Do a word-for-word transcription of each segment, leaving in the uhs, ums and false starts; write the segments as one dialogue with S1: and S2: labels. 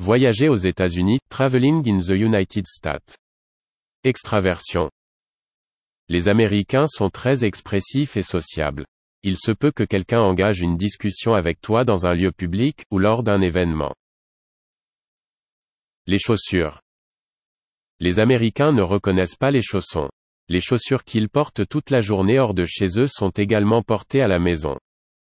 S1: Voyager aux États-Unis, Traveling in the United States. Extraversion. Les Américains sont très expressifs et sociables. Il se peut que quelqu'un engage une discussion avec toi dans un lieu public, ou lors d'un événement. Les chaussures. Les Américains ne reconnaissent pas les chaussons. Les chaussures qu'ils portent toute la journée hors de chez eux sont également portées à la maison.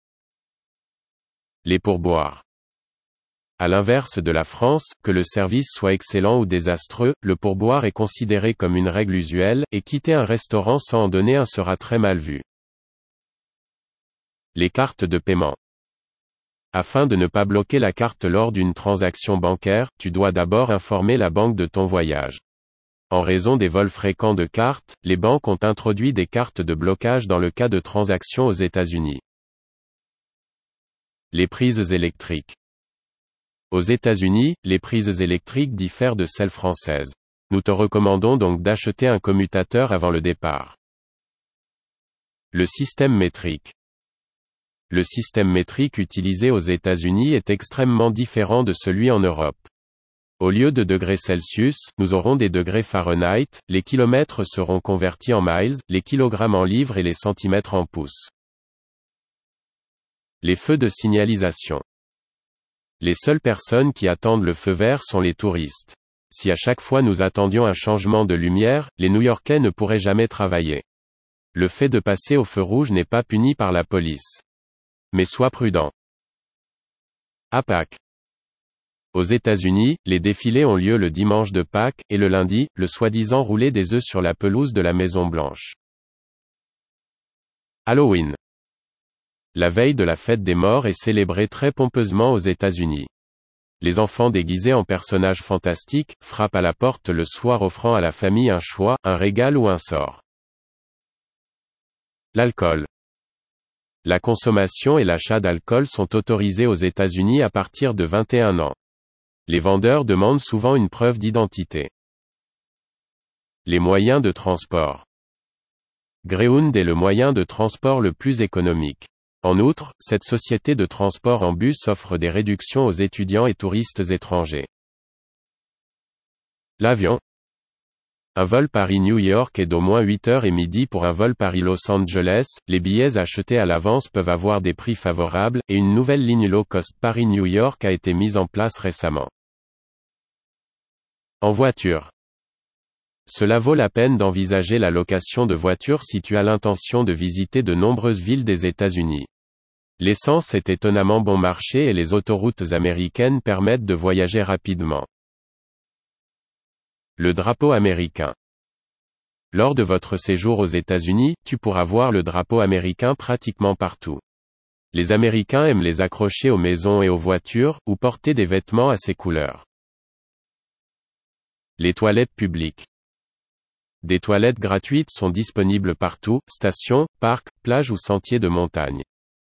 S1: Les pourboires. À l'inverse de la France, que le service soit excellent ou désastreux, le pourboire est considéré comme une règle usuelle, et quitter un restaurant sans en donner un sera très mal vu. Les cartes de paiement. Afin de ne pas bloquer la carte lors d'une transaction bancaire, tu dois d'abord informer la banque de ton voyage. En raison des vols fréquents de cartes, les banques ont introduit des cartes de blocage dans le cas de transactions aux États-Unis. Les prises électriques. Aux États-Unis, les prises électriques diffèrent de celles françaises. Nous te recommandons donc d'acheter un commutateur avant le départ. Le système métrique. Le système métrique utilisé aux États-Unis est extrêmement différent de celui en Europe. Au lieu de degrés Celsius, nous aurons des degrés Fahrenheit, les kilomètres seront convertis en miles, les kilogrammes en livres et les centimètres en pouces. Les feux de signalisation. Les seules personnes qui attendent le feu vert sont les touristes. Si à chaque fois nous attendions un changement de lumière, les New-Yorkais ne pourraient jamais travailler. Le fait de passer au feu rouge n'est pas puni par la police. Mais sois prudent. À Pâques. Aux États-Unis, les défilés ont lieu le dimanche de Pâques, et le lundi, le soi-disant rouler des œufs sur la pelouse de la Maison Blanche. Halloween. La veille de la fête des morts est célébrée très pompeusement aux États-Unis. Les enfants déguisés en personnages fantastiques, frappent à la porte le soir offrant à la famille un choix, un régal ou un sort. L'alcool. La consommation et l'achat d'alcool sont autorisés aux États-Unis à partir de vingt et un ans. Les vendeurs demandent souvent une preuve d'identité. Les moyens de transport. Greyhound est le moyen de transport le plus économique. En outre, cette société de transport en bus offre des réductions aux étudiants et touristes étrangers. L'avion. Un vol Paris-New York est d'au moins huit heures et midi pour un vol Paris-Los Angeles, les billets achetés à l'avance peuvent avoir des prix favorables, et une nouvelle ligne low-cost Paris-New York a été mise en place récemment. En voiture. Cela vaut la peine d'envisager la location de voitures si tu as l'intention de visiter de nombreuses villes des États-Unis. L'essence est étonnamment bon marché et les autoroutes américaines permettent de voyager rapidement. Le drapeau américain. Lors de votre séjour aux États-Unis, tu pourras voir le drapeau américain pratiquement partout. Les Américains aiment les accrocher aux maisons et aux voitures, ou porter des vêtements à ces couleurs. Les toilettes publiques. Des toilettes gratuites sont disponibles partout, stations, parcs, plages ou sentiers de montagne.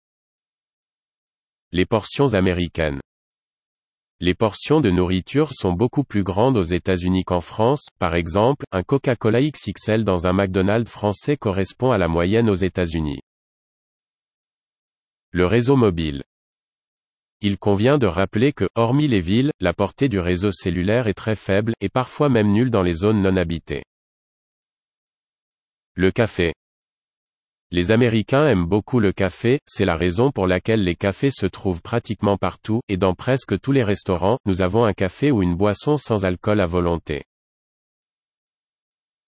S1: Les portions américaines. Les portions de nourriture sont beaucoup plus grandes aux États-Unis qu'en France, par exemple, un Coca-Cola X X L dans un McDonald's français correspond à la moyenne aux États-Unis. Le réseau mobile. Il convient de rappeler que, hormis les villes, la portée du réseau cellulaire est très faible, et parfois même nulle dans les zones non habitées. Le café. Les Américains aiment beaucoup le café, c'est la raison pour laquelle les cafés se trouvent pratiquement partout, et dans presque tous les restaurants, nous avons un café ou une boisson sans alcool à volonté.